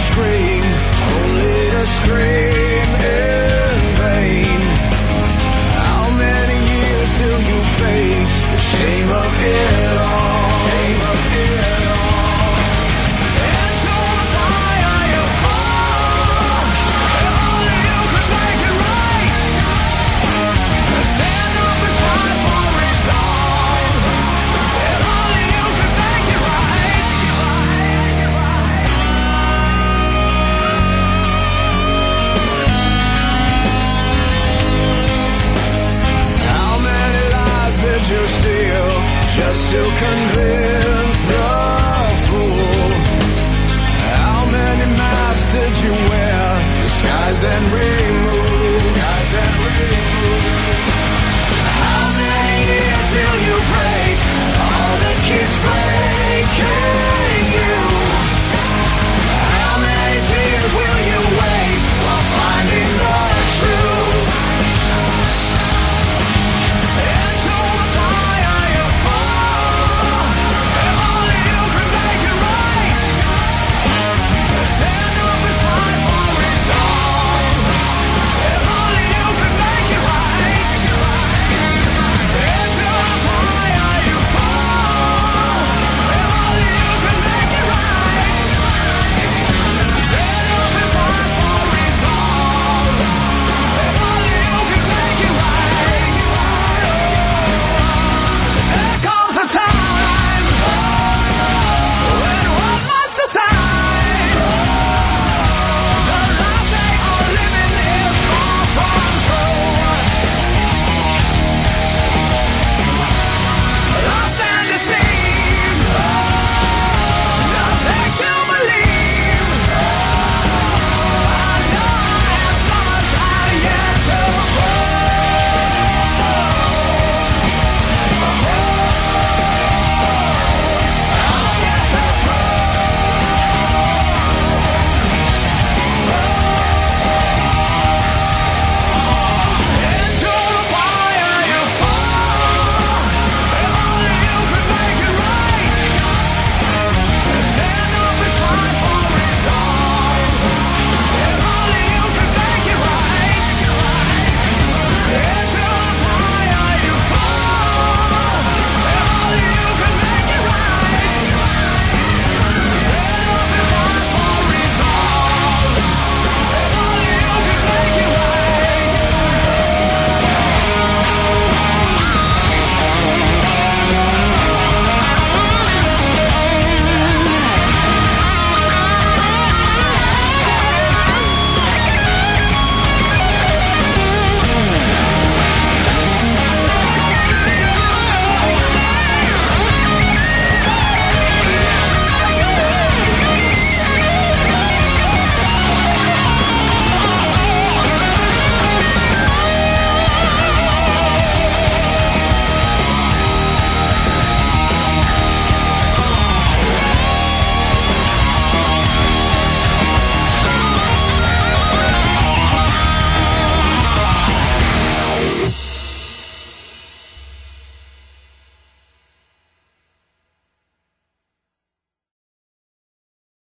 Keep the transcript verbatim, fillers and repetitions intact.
scream, only to scream in vain. How many years till you face the shame of it all? Shame of it all. Into the fire you fall, and only you can make it right. Stand up and fight for resolve, and only you can make it right. How many lies did you steal just to convince